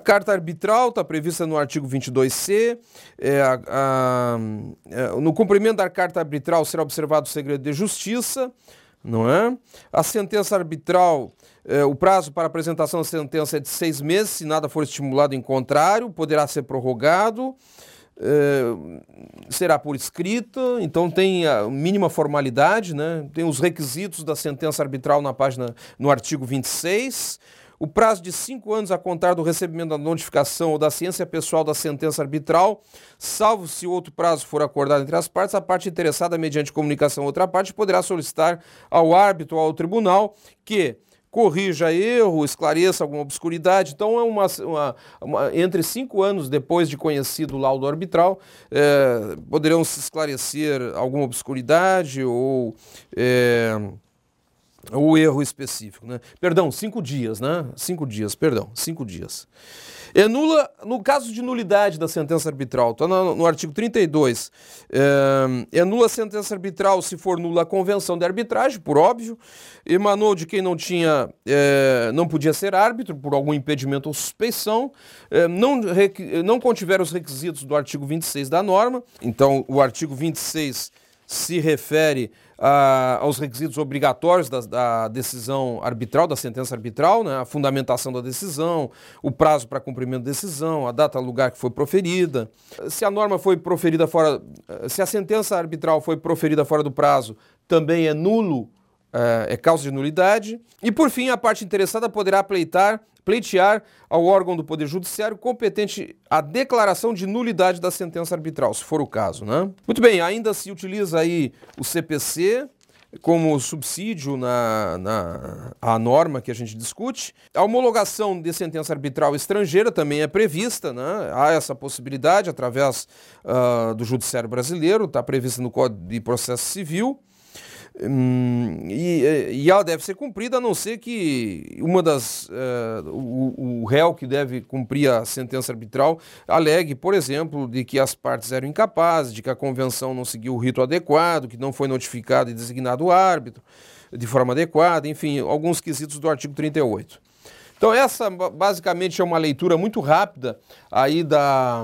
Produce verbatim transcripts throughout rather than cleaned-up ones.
carta arbitral está prevista no artigo vinte e dois C. É, a, a, é, no cumprimento da carta arbitral será observado o segredo de justiça, não é? A sentença arbitral, é, o prazo para apresentação da sentença é de seis meses, se nada for estimulado em contrário, poderá ser prorrogado. É, será por escrita, então tem a mínima formalidade, né? Tem os requisitos da sentença arbitral na página, no artigo vinte e seis. O prazo de cinco anos a contar do recebimento da notificação ou da ciência pessoal da sentença arbitral, salvo se outro prazo for acordado entre as partes, a parte interessada, mediante comunicação a outra parte, poderá solicitar ao árbitro ou ao tribunal que corrija erro, esclareça alguma obscuridade. Então, é uma, uma, uma entre cinco anos depois de conhecido o laudo arbitral, é, poderão se esclarecer alguma obscuridade ou... É, o erro específico, né? Perdão, cinco dias, né? Cinco dias, perdão, cinco dias. É nula, no caso de nulidade da sentença arbitral, está no, no artigo trinta e dois, é, é nula a sentença arbitral se for nula a convenção de arbitragem, por óbvio, emanou de quem não tinha, é, não podia ser árbitro por algum impedimento ou suspeição, é, não, não contiver os requisitos do artigo vinte e seis da norma. Então, o artigo vinte e seis se refere a, aos requisitos obrigatórios da, da decisão arbitral, da sentença arbitral, né? A fundamentação da decisão, o prazo para cumprimento da decisão, a data, lugar que foi proferida. Se a norma foi proferida fora, se a sentença arbitral foi proferida fora do prazo, também é nulo, é, é causa de nulidade. E por fim, a parte interessada poderá pleitar pleitear ao órgão do Poder Judiciário competente a declaração de nulidade da sentença arbitral, se for o caso, né? Muito bem, ainda se utiliza aí o C P C como subsídio na, na a norma que a gente discute. A homologação de sentença arbitral estrangeira também é prevista, né? Há essa possibilidade através uh, do Judiciário Brasileiro, está prevista no Código de Processo Civil. Hum, e, e ela deve ser cumprida, a não ser que uma das uh, o, o réu que deve cumprir a sentença arbitral alegue, por exemplo, de que as partes eram incapazes, de que a convenção não seguiu o rito adequado, que não foi notificado e designado o árbitro de forma adequada, enfim, alguns quesitos do artigo trinta e oito. Então essa basicamente é uma leitura muito rápida aí da...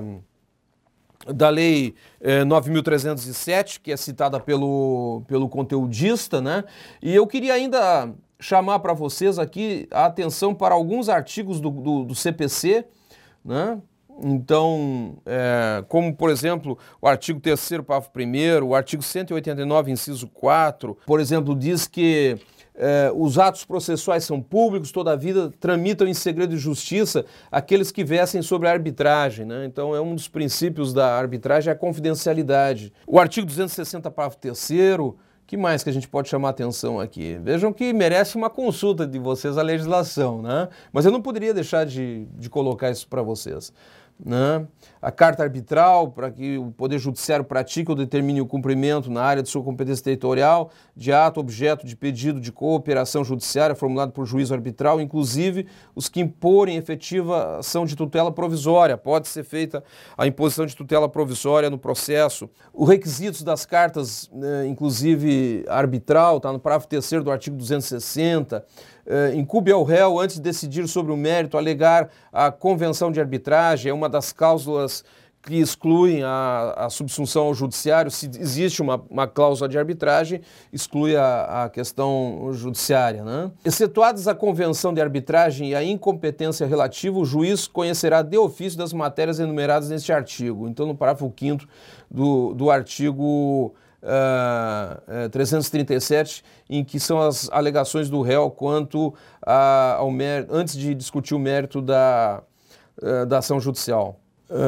da Lei eh, nove mil trezentos e sete, que é citada pelo, pelo conteudista, né? E eu queria ainda chamar para vocês aqui a atenção para alguns artigos do, do, do C P C, né? Então, é, como por exemplo, o artigo terceiro, parágrafo primeiro, o artigo cento e oitenta e nove, inciso quatro, por exemplo, diz que É, os atos processuais são públicos, todavia tramitam em segredo de justiça aqueles que versem sobre a arbitragem, né? Então é um dos princípios da arbitragem, é a confidencialidade. O artigo duzentos e sessenta, parágrafo terceiro, que mais que a gente pode chamar a atenção aqui? Vejam que merece uma consulta de vocês a legislação, né? Mas eu não poderia deixar de, de colocar isso para vocês, né? A carta arbitral, para que o Poder Judiciário pratique ou determine o cumprimento na área de sua competência territorial de ato objeto de pedido de cooperação judiciária formulado por juízo arbitral, inclusive os que imporem efetiva ação de tutela provisória. Pode ser feita a imposição de tutela provisória no processo. Os requisitos das cartas, né, inclusive arbitral, está no parágrafo terceiro do artigo duzentos e sessenta, Uh, incube ao réu, antes de decidir sobre o mérito, alegar a convenção de arbitragem, é uma das cláusulas que excluem a, a subsunção ao judiciário. Se existe uma, uma cláusula de arbitragem, exclui a, a questão judiciária, né? Excetuadas a convenção de arbitragem e a incompetência relativa, o juiz conhecerá de ofício das matérias enumeradas neste artigo. Então, no parágrafo quinto do, do artigo Uh, uh, trezentos e trinta e sete, em que são as alegações do réu quanto a, ao mérito, antes de discutir o mérito da, uh, da ação judicial.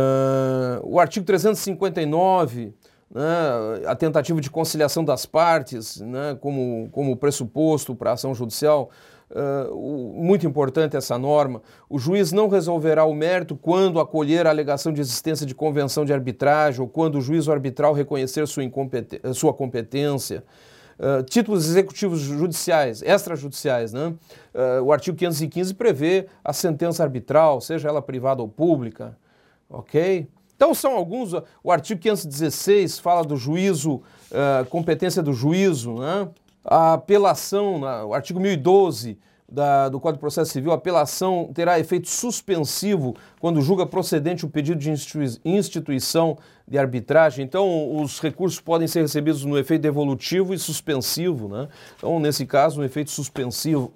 Uh, o artigo trezentos e cinquenta e nove, né, a tentativa de conciliação das partes, né, como, como pressuposto para a ação judicial. Uh, muito importante essa norma. O juiz não resolverá o mérito quando acolher a alegação de existência de convenção de arbitragem ou quando o juízo arbitral reconhecer sua, incompetência, sua competência. Uh, títulos executivos judiciais, extrajudiciais, né? Uh, o artigo quinhentos e quinze prevê a sentença arbitral, seja ela privada ou pública, ok? Então são alguns, o artigo quinhentos e dezesseis fala do juízo, uh, competência do juízo, né? A apelação, o artigo mil e doze, da, do Código de Processo Civil, a apelação terá efeito suspensivo quando julga procedente o pedido de institui- instituição de arbitragem. Então, os recursos podem ser recebidos no efeito devolutivo e suspensivo, né? Então, nesse caso, no efeito suspensivo,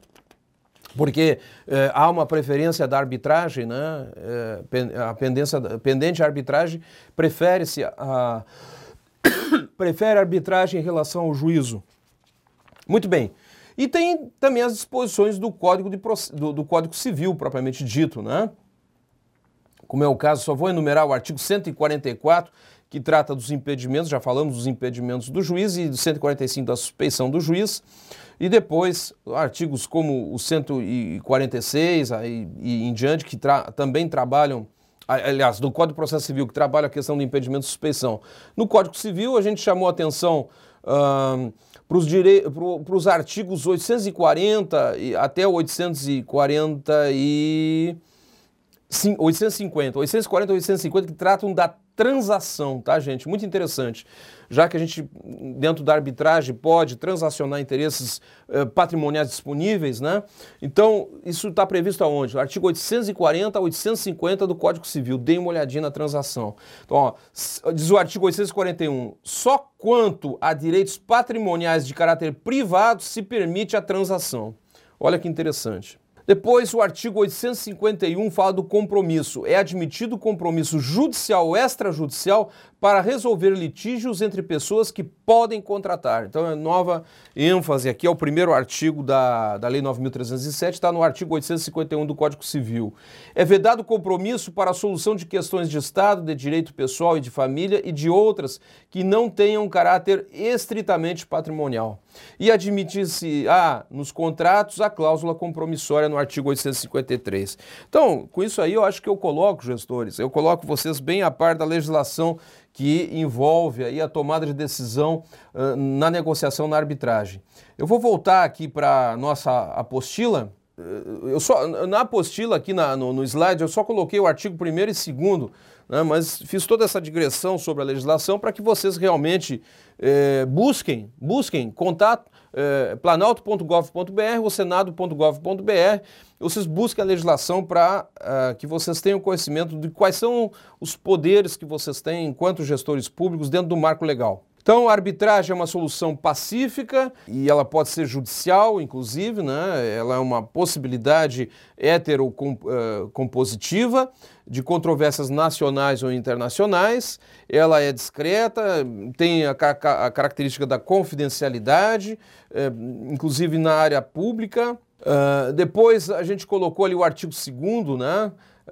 porque eh, há uma preferência da arbitragem, né? Eh, a pendência, pendente arbitragem prefere-se a prefere a arbitragem em relação ao juízo. Muito bem. E tem também as disposições do Código, de, do, do Código Civil, propriamente dito, né? Como é o caso, só vou enumerar o artigo cento e quarenta e quatro, que trata dos impedimentos, já falamos dos impedimentos do juiz, e do cento e quarenta e cinco da suspeição do juiz, e depois artigos como o cento e quarenta e seis aí, e em diante, que tra também trabalham, aliás, do Código de Processo Civil, que trabalha a questão do impedimento de suspeição. No Código Civil, a gente chamou a atenção uh, para os artigos oitocentos e quarenta e até oitocentos e quarenta e... Sim, oitocentos e cinquenta, oitocentos e quarenta e oitocentos e cinquenta que tratam da transação, tá, gente? Muito interessante. Já que a gente, dentro da arbitragem, pode transacionar interesses eh, patrimoniais disponíveis, né? Então, isso está previsto aonde? O artigo oitocentos e quarenta a oitocentos e cinquenta do Código Civil. Dê uma olhadinha na transação. Então, ó, diz o artigo oitocentos e quarenta e um, só quanto a direitos patrimoniais de caráter privado se permite a transação. Olha que interessante. Depois, o artigo oitocentos e cinquenta e um fala do compromisso. É admitido compromisso judicial ou extrajudicial para resolver litígios entre pessoas que podem contratar. Então, é nova ênfase aqui, é o primeiro artigo da, da Lei nove mil trezentos e sete, está no artigo oitocentos e cinquenta e um do Código Civil. É vedado compromisso para a solução de questões de Estado, de direito pessoal e de família e de outras que não tenham caráter estritamente patrimonial. E admite-se, ah, nos contratos, a cláusula compromissória no artigo oitocentos e cinquenta e três. Então, com isso aí, eu acho que eu coloco, gestores, eu coloco vocês bem a par da legislação que envolve aí a tomada de decisão uh, na negociação, na arbitragem. Eu vou voltar aqui para a nossa apostila. Eu só, na apostila aqui na, no, no slide, eu só coloquei o artigo primeiro e segundo, né, mas fiz toda essa digressão sobre a legislação para que vocês realmente eh, busquem, busquem contato, eh, planalto ponto gov ponto br ou senado ponto gov ponto br, vocês busquem a legislação para uh, que vocês tenham conhecimento de quais são os poderes que vocês têm enquanto gestores públicos dentro do marco legal. Então, a arbitragem é uma solução pacífica e ela pode ser judicial, inclusive, né? Ela é uma possibilidade heterocompositiva de controvérsias nacionais ou internacionais. Ela é discreta, tem a, a, a característica da confidencialidade, eh, inclusive na área pública. Uh, depois a gente colocou ali o artigo segundo, né?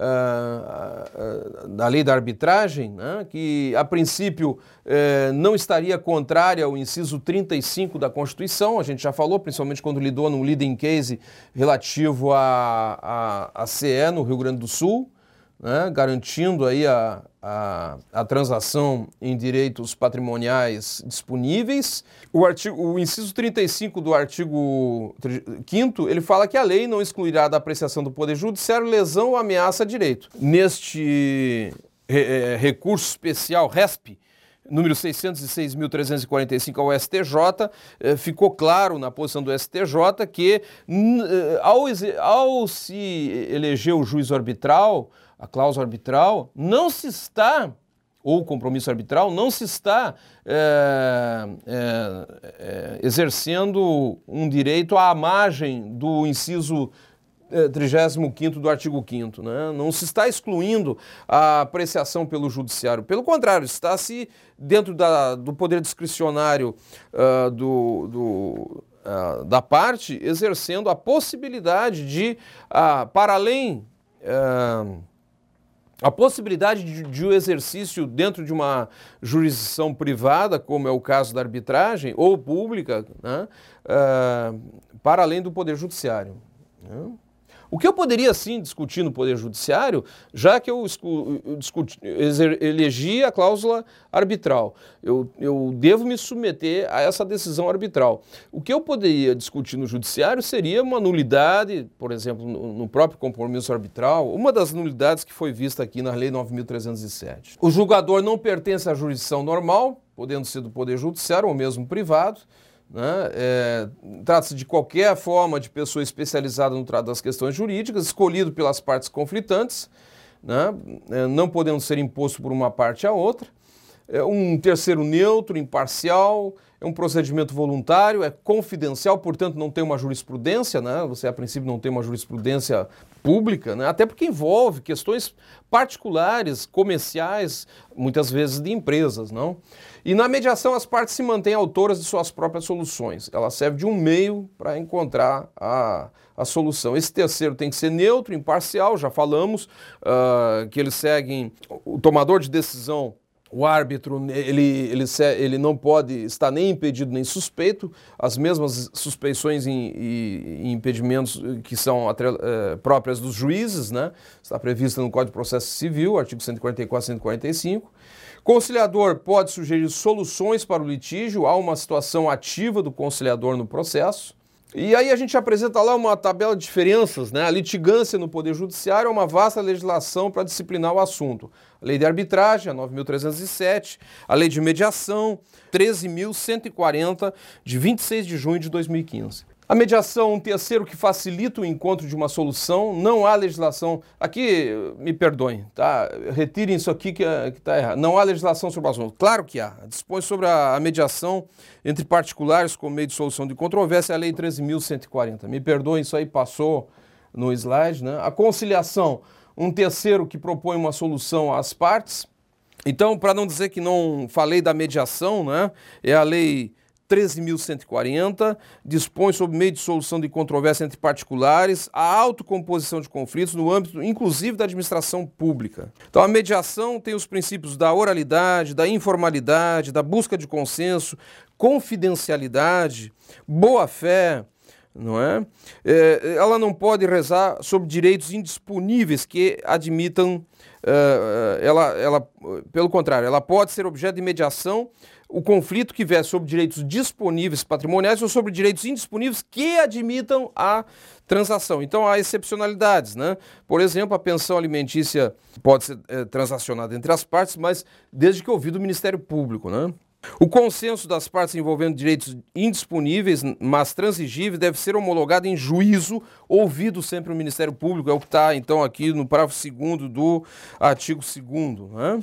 Uh, uh, da lei da arbitragem, né, que a princípio uh, não estaria contrária ao inciso trinta e cinco da Constituição, a gente já falou, principalmente quando lidou num leading case relativo à a, a, a C E no Rio Grande do Sul, né, garantindo aí a, a, a transação em direitos patrimoniais disponíveis. O, artigo, o inciso trinta e cinco do artigo quinto, ele fala que a lei não excluirá da apreciação do Poder Judiciário lesão ou ameaça a direito. Neste re, recurso especial, R E S P, número seiscentos e seis mil trezentos e quarenta e cinco ao S T J, eh, ficou claro na posição do S T J que eh, ao, ao se eleger o juízo arbitral, a cláusula arbitral, não se está, ou o compromisso arbitral, não se está é, é, é, exercendo um direito à margem do inciso é, trigésimo quinto do artigo quinto, né? Não se está excluindo a apreciação pelo judiciário. Pelo contrário, está-se dentro da, do poder discricionário uh, do... do uh, da parte, exercendo a possibilidade de, uh, para além... Uh, A possibilidade de, de um exercício dentro de uma jurisdição privada, como é o caso da arbitragem, ou pública, né, uh, para além do Poder Judiciário. Né? O que eu poderia, sim, discutir no Poder Judiciário, já que eu, eu discuti, elegi a cláusula arbitral, eu, eu devo me submeter a essa decisão arbitral. O que eu poderia discutir no Judiciário seria uma nulidade, por exemplo, no, no próprio compromisso arbitral, uma das nulidades que foi vista aqui na Lei nove mil trezentos e sete. O julgador não pertence à jurisdição normal, podendo ser do Poder Judiciário ou mesmo privado, né? É, trata-se de qualquer forma de pessoa especializada no trato das questões jurídicas, escolhido pelas partes conflitantes, né? É, não podendo ser imposto por uma parte à outra. É um terceiro neutro, imparcial, é um procedimento voluntário, é confidencial, portanto não tem uma jurisprudência, né? Você a princípio não tem uma jurisprudência pública, né? Até porque envolve questões particulares, comerciais, muitas vezes de empresas, não? E na mediação as partes se mantêm autoras de suas próprias soluções, ela serve de um meio para encontrar a, a solução. Esse terceiro tem que ser neutro, imparcial, já falamos, uh, que eles seguem o tomador de decisão. O árbitro, ele, ele, ele não pode estar nem impedido nem suspeito, as mesmas suspeições e, e, e impedimentos que são é, próprias dos juízes, né? Está prevista no Código de Processo Civil, artigo cento e quarenta e quatro, cento e quarenta e cinco. Conciliador pode sugerir soluções para o litígio, há uma situação ativa do conciliador no processo. E aí a gente apresenta lá uma tabela de diferenças, né? A litigância no Poder Judiciário é uma vasta legislação para disciplinar o assunto. A Lei de Arbitragem, a nove mil trezentos e sete, a Lei de Mediação, treze mil cento e quarenta, de vinte e seis de junho de dois mil e quinze. A mediação, um terceiro que facilita o encontro de uma solução, não há legislação... Aqui, me perdoem, tá? Retirem isso aqui que está errado. Não há legislação sobre o assunto. Claro que há. Dispõe sobre a, a mediação entre particulares como meio de solução de controvérsia, a Lei treze mil cento e quarenta. Me perdoem, isso aí passou no slide, né? A conciliação, um terceiro que propõe uma solução às partes. Então, para não dizer que não falei da mediação, né? É a Lei treze mil cento e quarenta, dispõe sobre meio de solução de controvérsia entre particulares, a autocomposição de conflitos no âmbito, inclusive, da administração pública. Então, a mediação tem os princípios da oralidade, da informalidade, da busca de consenso, confidencialidade, boa-fé, não é? É, ela não pode rezar sobre direitos indisponíveis que admitam, uh, ela, ela, pelo contrário, ela pode ser objeto de mediação o conflito que vier sobre direitos disponíveis patrimoniais ou sobre direitos indisponíveis que admitam a transação. Então há excepcionalidades, né? Por exemplo, a pensão alimentícia pode ser é, transacionada entre as partes, mas desde que ouvido o Ministério Público, né? O consenso das partes envolvendo direitos indisponíveis, mas transigíveis, deve ser homologado em juízo, ouvido sempre o Ministério Público, é o que está então aqui no parágrafo segundo do artigo segundo, né?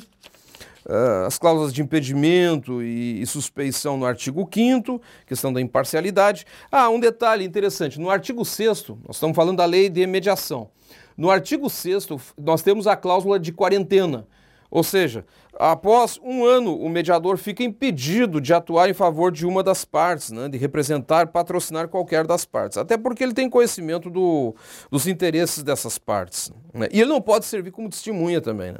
Uh, as cláusulas de impedimento e, e suspeição no artigo quinto, questão da imparcialidade. Ah, um detalhe interessante, no artigo sexto, nós estamos falando da lei de mediação. No artigo sexto, nós temos a cláusula de quarentena, ou seja, após um ano, o mediador fica impedido de atuar em favor de uma das partes, né, de representar, patrocinar qualquer das partes, até porque ele tem conhecimento do, dos interesses dessas partes, né, e ele não pode servir como testemunha também, né.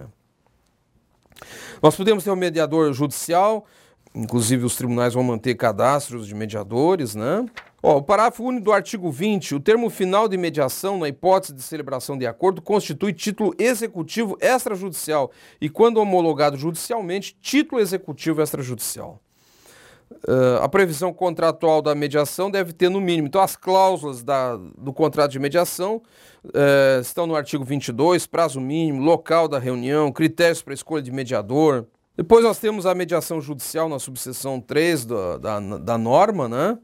Nós podemos ter um mediador judicial, inclusive os tribunais vão manter cadastros de mediadores, né? Ó, o parágrafo único do artigo vinte, o termo final de mediação, na hipótese de celebração de acordo, constitui título executivo extrajudicial e, quando homologado judicialmente, título executivo extrajudicial. Uh, a previsão contratual da mediação deve ter no mínimo. Então, as cláusulas da, do contrato de mediação uh, estão no artigo vinte e dois, prazo mínimo, local da reunião, critérios para escolha de mediador. Depois nós temos a mediação judicial na subseção três da, da, da norma, né?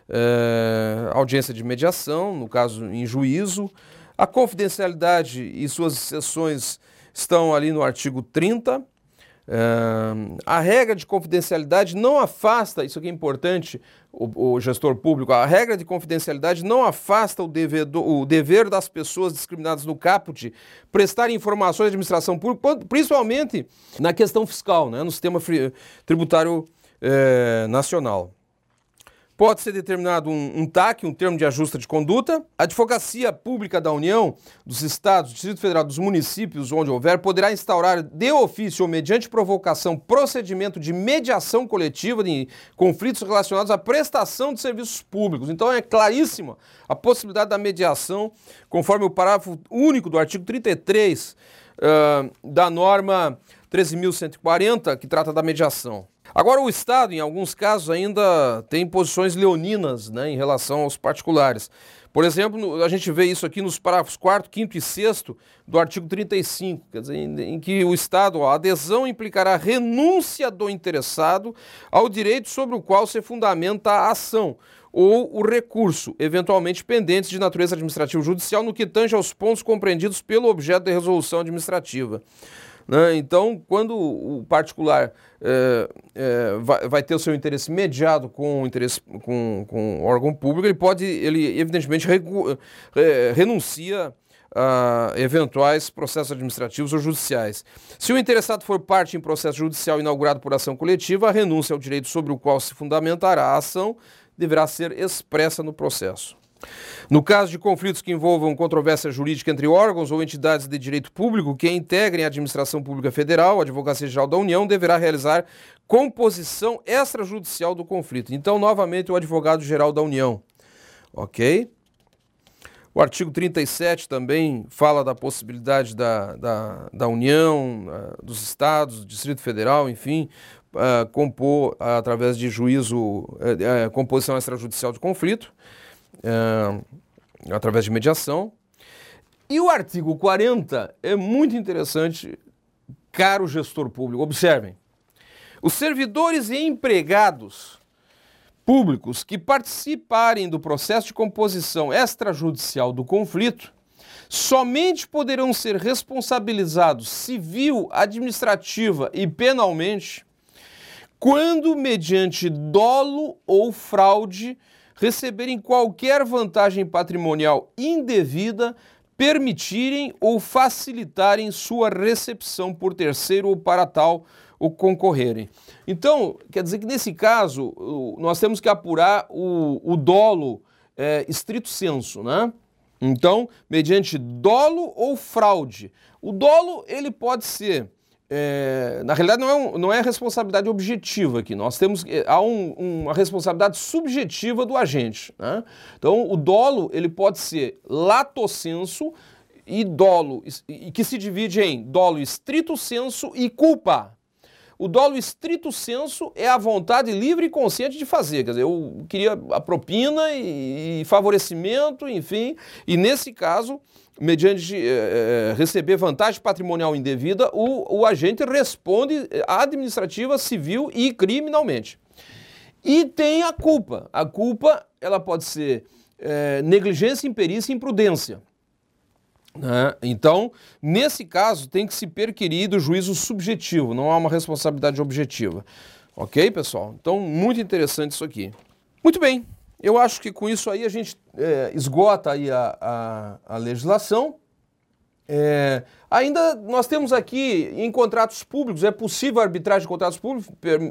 Uh, audiência de mediação, no caso em juízo. A confidencialidade e suas exceções estão ali no artigo trinta. Uh, a regra de confidencialidade não afasta, isso aqui é importante, o, o gestor público, a regra de confidencialidade não afasta o dever, do, o dever das pessoas discriminadas no caput prestar informações à administração pública, principalmente na questão fiscal, né, no sistema tributário eh, nacional. Pode ser determinado um, um T A C, um termo de ajuste de conduta. A Advocacia Pública da União, dos Estados, do Distrito Federal, dos municípios, onde houver, poderá instaurar de ofício ou mediante provocação procedimento de mediação coletiva de conflitos relacionados à prestação de serviços públicos. Então é claríssima a possibilidade da mediação, conforme o parágrafo único do artigo trinta e três uh, da norma treze mil cento e quarenta, que trata da mediação. Agora, o Estado, em alguns casos, ainda tem posições leoninas, né, em relação aos particulares. Por exemplo, a gente vê isso aqui nos parágrafos quarto, quinto e sexto do artigo trinta e cinco, quer dizer, em, em que o Estado, ó, a adesão implicará renúncia do interessado ao direito sobre o qual se fundamenta a ação ou o recurso, eventualmente pendentes de natureza administrativa ou judicial, no que tange aos pontos compreendidos pelo objeto da resolução administrativa. Né? Então, quando o particular é, é, vai, vai ter o seu interesse mediado com o interesse com, com o órgão público, ele pode, ele evidentemente regu, é, renuncia a eventuais processos administrativos ou judiciais. Se o interessado for parte em processo judicial inaugurado por ação coletiva, a renúncia ao direito sobre o qual se fundamentará a ação deverá ser expressa no processo. No caso de conflitos que envolvam controvérsia jurídica entre órgãos ou entidades de direito público que integrem a Administração Pública Federal, a Advocacia Geral da União deverá realizar composição extrajudicial do conflito. Então, novamente, o Advogado-Geral da União. Ok? O artigo trinta e sete também fala da possibilidade da, da, da União, uh, dos Estados, do Distrito Federal, enfim, uh, compor, uh, através de juízo, uh, uh, composição extrajudicial de conflito, uh, através de mediação. E o artigo quarenta é muito interessante, caro gestor público. Observem, os servidores e empregados públicos que participarem do processo de composição extrajudicial do conflito somente poderão ser responsabilizados civil, administrativa e penalmente quando, mediante dolo ou fraude, receberem qualquer vantagem patrimonial indevida, permitirem ou facilitarem sua recepção por terceiro ou para tal ou concorrerem. Então, quer dizer que nesse caso, nós temos que apurar o, o dolo é, estrito sensu, né? Então, mediante dolo ou fraude. O dolo, ele pode ser, é, na realidade não é, um, não é responsabilidade objetiva aqui, nós temos, há um, uma responsabilidade subjetiva do agente, né? Então, o dolo, ele pode ser lato sensu e dolo, e que se divide em dolo estrito sensu e culpa. O dolo estrito sensu é a vontade livre e consciente de fazer. Quer dizer, eu queria a propina e, e favorecimento, enfim. E nesse caso, mediante é, receber vantagem patrimonial indevida, o, o agente responde administrativa, civil e criminalmente. E tem a culpa. A culpa, ela pode ser é, negligência, imperícia e imprudência. Né? Então, nesse caso, tem que se perquirir do juízo subjetivo, não há uma responsabilidade objetiva. Ok, pessoal? Então, muito interessante isso aqui. Muito bem, eu acho que com isso aí a gente é, esgota aí a, a, a legislação. É, ainda nós temos aqui, em contratos públicos, é possível arbitragem de contratos públicos,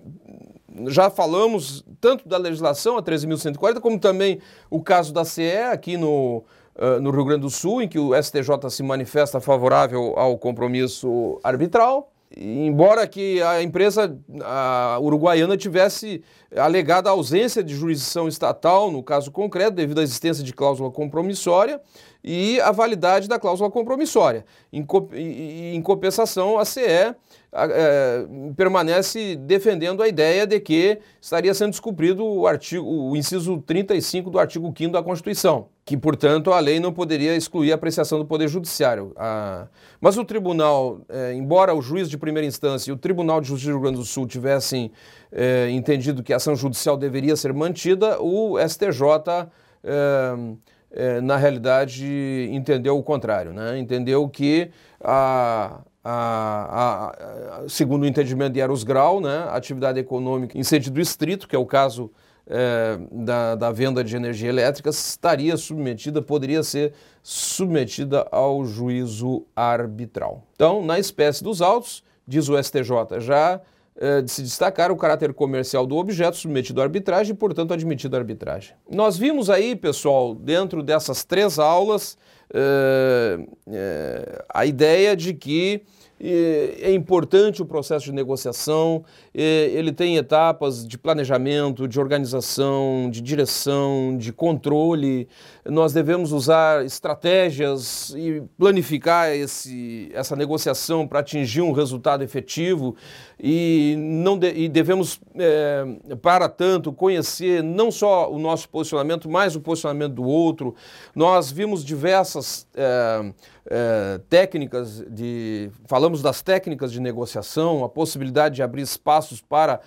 já falamos tanto da legislação, a treze mil cento e quarenta, como também o caso da C E, aqui no... no Rio Grande do Sul, em que o S T J se manifesta favorável ao compromisso arbitral, embora que a empresa a uruguaiana tivesse alegado a ausência de jurisdição estatal, no caso concreto, devido à existência de cláusula compromissória e a validade da cláusula compromissória. Em, em compensação, a C E é, permanece defendendo a ideia de que estaria sendo descumprido o, artigo, o inciso trinta e cinco do artigo quinto da Constituição, que, portanto, a lei não poderia excluir a apreciação do Poder Judiciário. A... Mas o tribunal, é, embora o juiz de primeira instância e o Tribunal de Justiça do Rio Grande do Sul tivessem é, entendido que a ação judicial deveria ser mantida, o S T J, é, é, na realidade, entendeu o contrário, né? Entendeu que, a, a, a, segundo o entendimento de Eros Grau, né, a atividade econômica em sentido estrito, que é o caso É, da, da venda de energia elétrica, estaria submetida, poderia ser submetida ao juízo arbitral. Então, na espécie dos autos, diz o S T J, já é, de se destacar o caráter comercial do objeto submetido à arbitragem e, portanto, admitido à arbitragem. Nós vimos aí, pessoal, dentro dessas três aulas, é, é, a ideia de que é importante o processo de negociação, ele tem etapas de planejamento, de organização, de direção, de controle. Nós devemos usar estratégias e planificar esse, essa negociação para atingir um resultado efetivo e, não de, e devemos, é, para tanto, conhecer não só o nosso posicionamento, mas o posicionamento do outro. Nós vimos diversas é, é, técnicas de... Falamos das técnicas de negociação, a possibilidade de abrir espaços para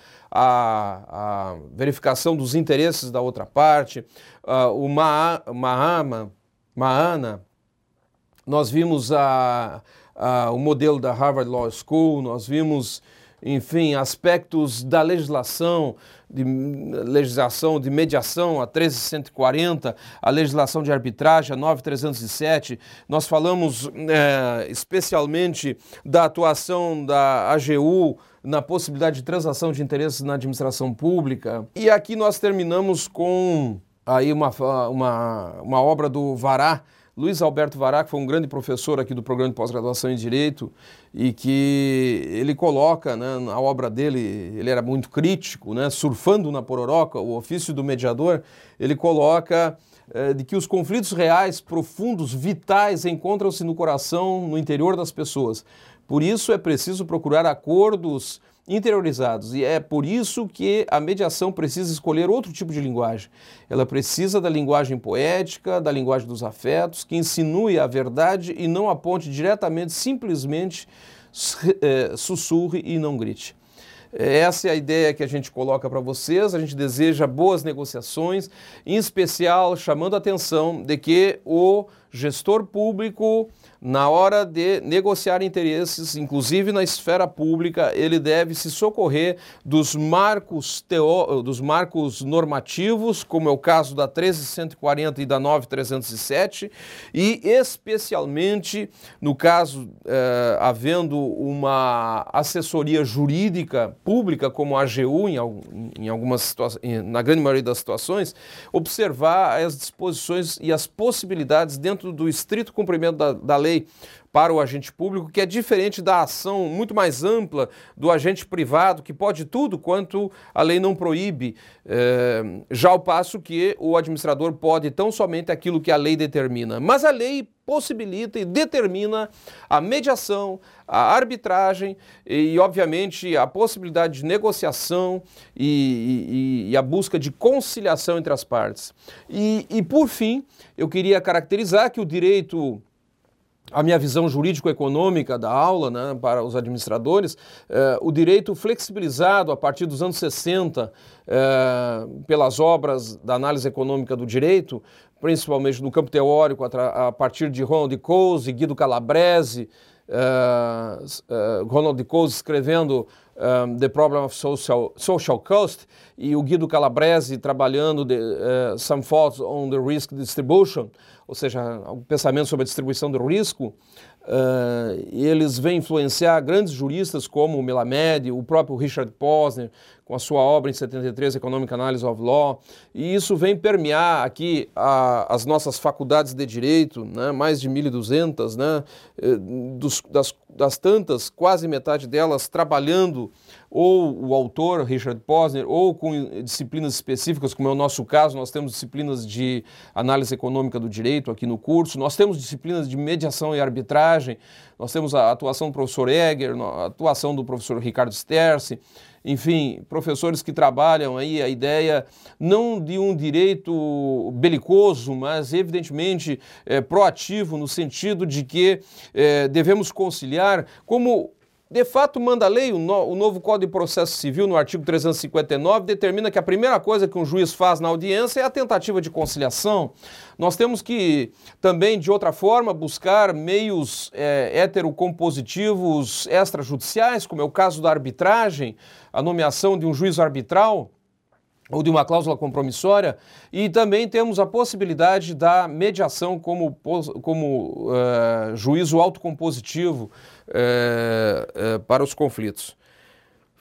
a, a verificação dos interesses da outra parte, uh, o Mahama, Mahana, nós vimos a, a, o modelo da Harvard Law School, nós vimos, enfim, aspectos da legislação, de legislação de mediação, a treze cento e quarenta, a legislação de arbitragem, a nove mil trezentos e sete. Nós falamos é, especialmente da atuação da A G U na possibilidade de transação de interesses na administração pública. E aqui nós terminamos com aí uma, uma, uma obra do Vará, Luiz Alberto Vará, que foi um grande professor aqui do programa de pós-graduação em Direito e que ele coloca, né, na obra dele, ele era muito crítico, né, surfando na pororoca, o ofício do mediador, ele coloca eh, de que os conflitos reais, profundos, vitais, encontram-se no coração, no interior das pessoas. Por isso é preciso procurar acordos interiorizados e é por isso que a mediação precisa escolher outro tipo de linguagem. Ela precisa da linguagem poética, da linguagem dos afetos, que insinue a verdade e não aponte diretamente, simplesmente é, sussurre e não grite. Essa é a ideia que a gente coloca para vocês, a gente deseja boas negociações, em especial chamando a atenção de que o gestor público, na hora de negociar interesses, inclusive na esfera pública, ele deve se socorrer dos marcos, teo... dos marcos normativos, como é o caso da treze cento e quarenta e da nove mil trezentos e sete, e especialmente no caso, eh, havendo uma assessoria jurídica pública, como a A G U, em, em algumas situações, na grande maioria das situações, observar as disposições e as possibilidades dentro do estrito cumprimento da, da lei para o agente público, que é diferente da ação muito mais ampla do agente privado, que pode tudo quanto a lei não proíbe, é, já ao passo que o administrador pode tão somente aquilo que a lei determina. Mas a lei possibilita e determina a mediação, a arbitragem e, obviamente, a possibilidade de negociação e, e, e a busca de conciliação entre as partes. E, e, por fim, eu queria caracterizar que o direito... A minha visão jurídico-econômica da aula, né, para os administradores, eh, o direito flexibilizado a partir dos anos sessenta eh, pelas obras da análise econômica do direito, principalmente no campo teórico, a, a partir de Ronald Coase e Guido Calabrese, eh, eh, Ronald Coase escrevendo um, The Problem of Social, Social Cost e o Guido Calabrese trabalhando de, uh, Some Thoughts on the Risk Distribution, ou seja, o pensamento sobre a distribuição do risco. Uh, eles vêm influenciar grandes juristas como o Melamed, o próprio Richard Posner, com a sua obra em setenta e três, Economic Analysis of Law, e isso vem permear aqui a, as nossas faculdades de direito, né, mais de mil e duzentas, né, dos, das, das tantas, quase metade delas trabalhando ou o autor, Richard Posner, ou com disciplinas específicas, como é o nosso caso. Nós temos disciplinas de análise econômica do direito aqui no curso, nós temos disciplinas de mediação e arbitragem, nós temos a atuação do professor Egger, a atuação do professor Ricardo Sterce, enfim, professores que trabalham aí a ideia não de um direito belicoso, mas evidentemente é, proativo, no sentido de que é, devemos conciliar, como de fato manda a lei, o, no, o novo Código de Processo Civil, no artigo trezentos e cinquenta e nove, determina que a primeira coisa que um juiz faz na audiência é a tentativa de conciliação. Nós temos que também, de outra forma, buscar meios é, heterocompositivos extrajudiciais, como é o caso da arbitragem, a nomeação de um juiz arbitral ou de uma cláusula compromissória, e também temos a possibilidade da mediação como, como uh, juízo autocompositivo uh, uh, para os conflitos.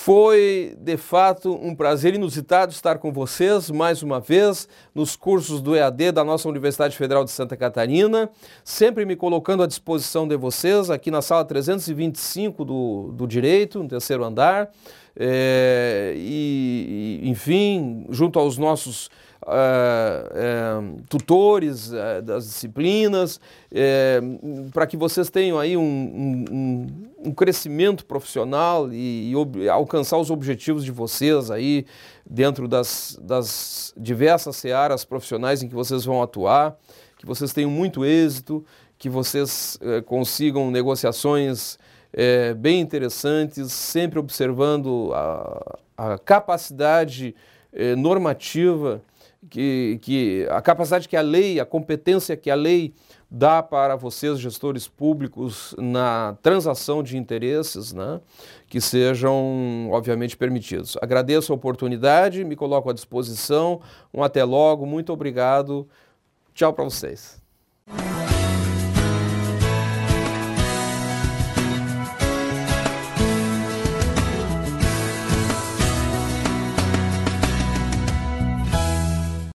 Foi, de fato, um prazer inusitado estar com vocês mais uma vez nos cursos do E A D da nossa Universidade Federal de Santa Catarina, sempre me colocando à disposição de vocês aqui na sala trezentos e vinte e cinco do, do Direito, no terceiro andar, é, e, enfim, junto aos nossos Uh, uh, tutores uh, das disciplinas, uh, para que vocês tenham aí um, um, um crescimento profissional e, e alcançar os objetivos de vocês aí dentro das, das diversas searas profissionais em que vocês vão atuar, que vocês tenham muito êxito, que vocês uh, consigam negociações uh, bem interessantes, sempre observando a, a capacidade uh, normativa Que, que a capacidade que a lei, a competência que a lei dá para vocês, gestores públicos, na transação de interesses, né, que sejam, obviamente, permitidos. Agradeço a oportunidade, me coloco à disposição. Um até logo, muito obrigado. Tchau para vocês.